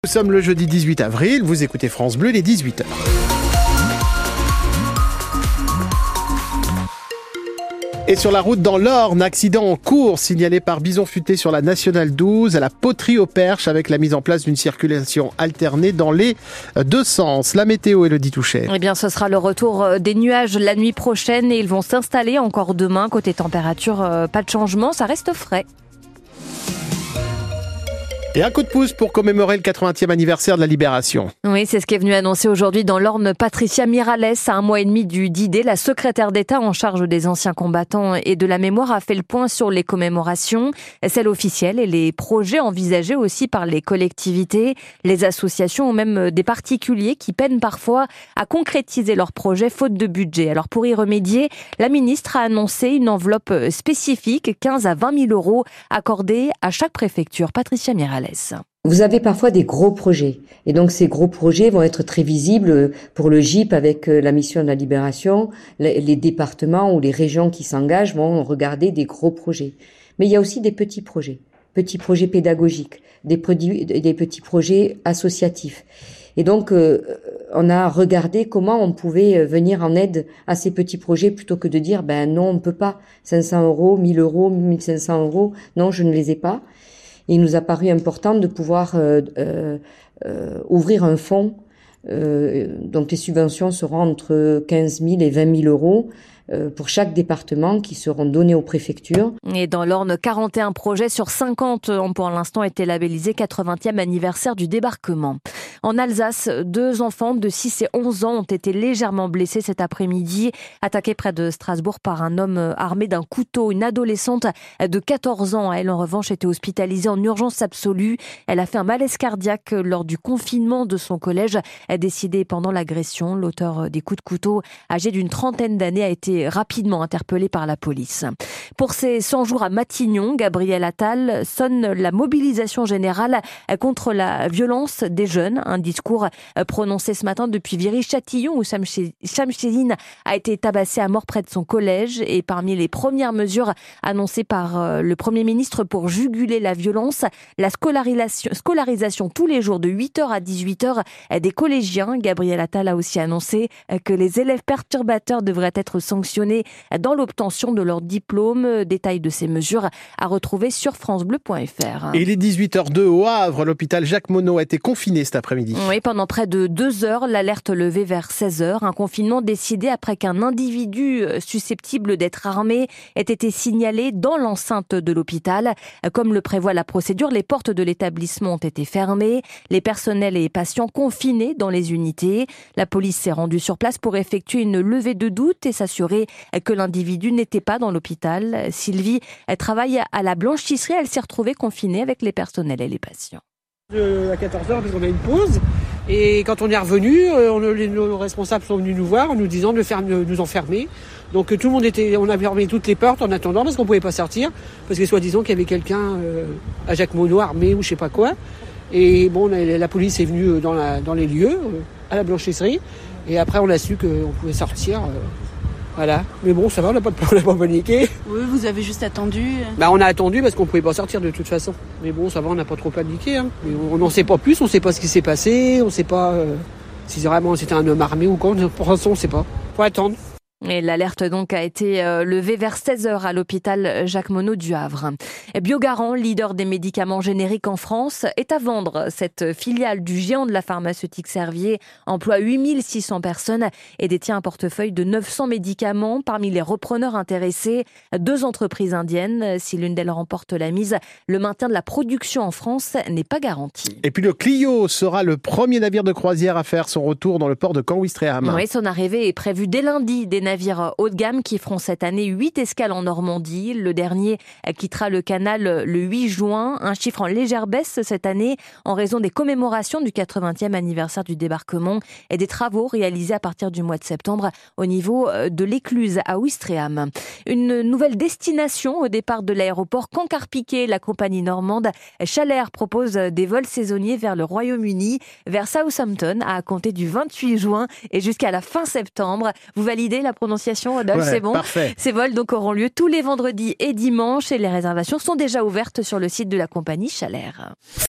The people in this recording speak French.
Nous sommes le jeudi 18 avril, vous écoutez France Bleu, les 18h. Et sur la route dans l'Orne, accident en cours signalé par bison futé sur la Nationale 12 à la Poterie au Perche avec la mise en place d'une circulation alternée dans les deux sens. La météo, Élodie Touchet. Eh bien, ce sera le retour des nuages la nuit prochaine et ils vont s'installer encore demain. Côté température, pas de changement, ça reste frais. Et un coup de pouce pour commémorer le 80e anniversaire de la Libération. Oui, c'est ce qu'est venu annoncer aujourd'hui dans l'Orne Patricia Miralles. À un mois et demi du D-Day, la secrétaire d'État en charge des anciens combattants et de la mémoire a fait le point sur les commémorations, celles officielles et les projets envisagés aussi par les collectivités, les associations ou même des particuliers qui peinent parfois à concrétiser leurs projets faute de budget. Alors pour y remédier, la ministre a annoncé une enveloppe spécifique, 15 à 20 000 euros accordée à chaque préfecture. Patricia Miralles. Vous avez parfois des gros projets et donc ces gros projets vont être très visibles pour le GIP avec la mission de la Libération. Les départements ou les régions qui s'engagent vont regarder des gros projets. Mais il y a aussi des petits projets pédagogiques, des petits projets associatifs. Et donc on a regardé comment on pouvait venir en aide à ces petits projets plutôt que de dire non, on ne peut pas, 500 euros, 1000 euros, 1500 euros, non, je ne les ai pas. Et il nous a paru important de pouvoir ouvrir un fonds. Donc les subventions seront entre 15 000 et 20 000 euros pour chaque département qui seront donnés aux préfectures. Et dans l'Orne, 41 projets sur 50 ont pour l'instant été labellisés 80e anniversaire du débarquement. En Alsace, 2 enfants de 6 et 11 ans ont été légèrement blessés cet après-midi, attaqués près de Strasbourg par un homme armé d'un couteau. Une adolescente de 14 ans, elle en revanche, était hospitalisée en urgence absolue. Elle a fait un malaise cardiaque lors du confinement de son collège, décidé pendant l'agression. L'auteur des coups de couteau, âgé d'une trentaine d'années, a été rapidement interpellé par la police. Pour ces 100 jours à Matignon, Gabriel Attal sonne la mobilisation générale contre la violence des jeunes. Un discours prononcé ce matin depuis Viry-Châtillon où Shamshirine a été tabassé à mort près de son collège. Et parmi les premières mesures annoncées par le Premier ministre pour juguler la violence, la scolarisation tous les jours de 8h à 18h des collégiens. Gabriel Attal a aussi annoncé que les élèves perturbateurs devraient être sanctionnés dans l'obtention de leur diplôme. Détail de ces mesures à retrouver sur francebleu.fr. Et il est 18h02 au Havre. L'hôpital Jacques Monod a été confiné cet après-midi. Oui, pendant près de 2 heures, l'alerte levée vers 16h. Un confinement décidé après qu'un individu susceptible d'être armé ait été signalé dans l'enceinte de l'hôpital. Comme le prévoit la procédure, les portes de l'établissement ont été fermées. Les personnels et patients confinés dans les unités. La police s'est rendue sur place pour effectuer une levée de doute et s'assurer que l'individu n'était pas dans l'hôpital. Sylvie, elle travaille à la blanchisserie. Elle s'est retrouvée confinée avec les personnels et les patients. À 14h, parce qu'on a une pause. Et quand on est revenu, nos responsables sont venus nous voir en nous disant de nous enfermer. Donc tout le monde on a fermé toutes les portes en attendant parce qu'on ne pouvait pas sortir. Parce que soi-disant qu'il y avait quelqu'un à Jacques Monod armé ou je sais pas quoi. Et bon, la police est venue dans les lieux, à la blanchisserie. Et après, on a su qu'on pouvait sortir. Voilà. Mais bon, ça va, on n'a pas paniqué. Oui, vous avez juste attendu. On a attendu parce qu'on ne pouvait pas sortir de toute façon. Mais bon, ça va, on n'a pas trop paniqué. Hein. Mais on n'en sait pas plus, on ne sait pas ce qui s'est passé, on ne sait pas si vraiment c'était un homme armé ou quoi. Pour l'instant, on ne sait pas. Faut attendre. Et l'alerte donc a été levée vers 16h à l'hôpital Jacques Monod du Havre. Biogarant, leader des médicaments génériques en France, est à vendre. Cette filiale du géant de la pharmaceutique Servier emploie 8600 personnes et détient un portefeuille de 900 médicaments. Parmi les repreneurs intéressés, 2 entreprises indiennes. Si l'une d'elles remporte la mise, le maintien de la production en France n'est pas garanti. Et puis le Clio sera le premier navire de croisière à faire son retour dans le port de Caen-Ouistreham. Oui, son arrivée est prévue dès lundi. Des navires haut de gamme qui feront cette année 8 escales en Normandie. Le dernier quittera le canal le 8 juin. Un chiffre en légère baisse cette année en raison des commémorations du 80e anniversaire du débarquement et des travaux réalisés à partir du mois de septembre au niveau de l'écluse à Ouistreham. Une nouvelle destination au départ de l'aéroport Caen-Carpiquet. La compagnie normande Chalair propose des vols saisonniers vers le Royaume-Uni, vers Southampton à compter du 28 juin et jusqu'à la fin septembre. Vous validez la prononciation, Rodolphe, c'est bon. Parfait. Ces vols donc auront lieu tous les vendredis et dimanches et les réservations sont déjà ouvertes sur le site de la compagnie Chalair.